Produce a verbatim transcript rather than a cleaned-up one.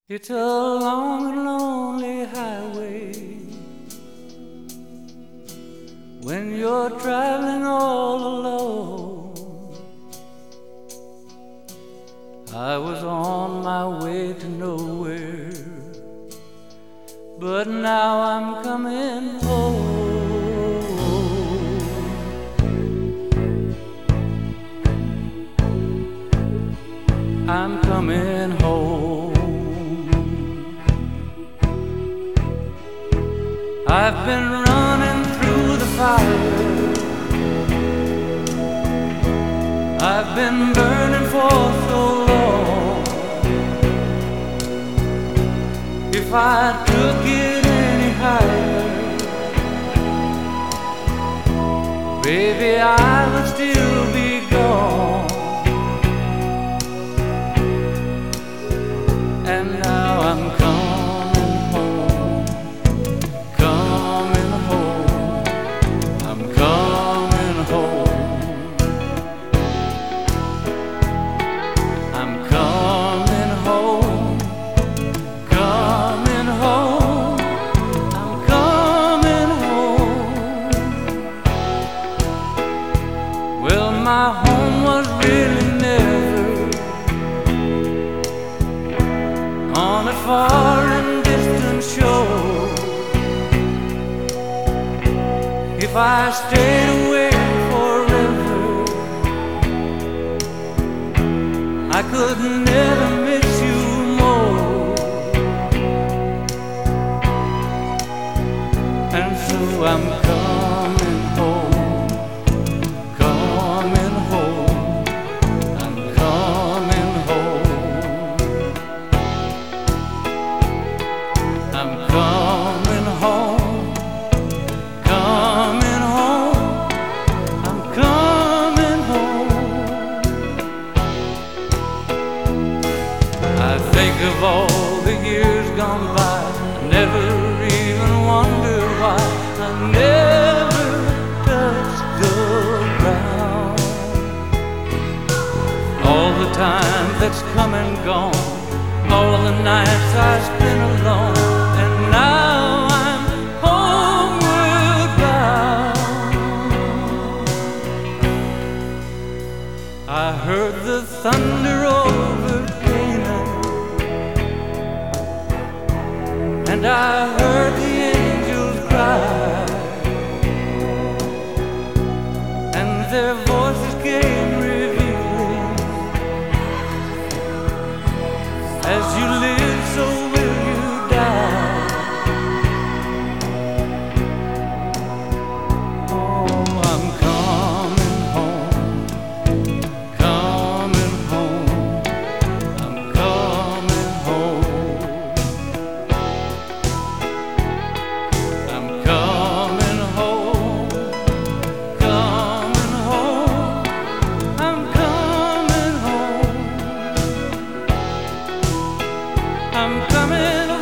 It's a long and lonely highway when you're traveling all alone. I was on my way to nowhere, but now I'm coming home. I'm coming home. I've been running through the fire, I've been burning for so long. If I took it any higher, baby, I would still be gone. And now I'm coming. My home was really never on a far and distant shore. If I stayed away forever, I could never miss you more. And so I'm coming home. I'm coming home, coming home, I'm coming home. I think of all the years gone by, I never even wondered why I never touched the ground. All the time that's come and gone, all the nights I spent alone, and now I'm homeward bound. I heard the thunder over Canaan, and I heard the angels cry, and their voices came revealing, as you live, so will you die. Oh, I'm coming home, coming home, I'm coming home. I'm coming home, coming home, I'm coming home. I'm coming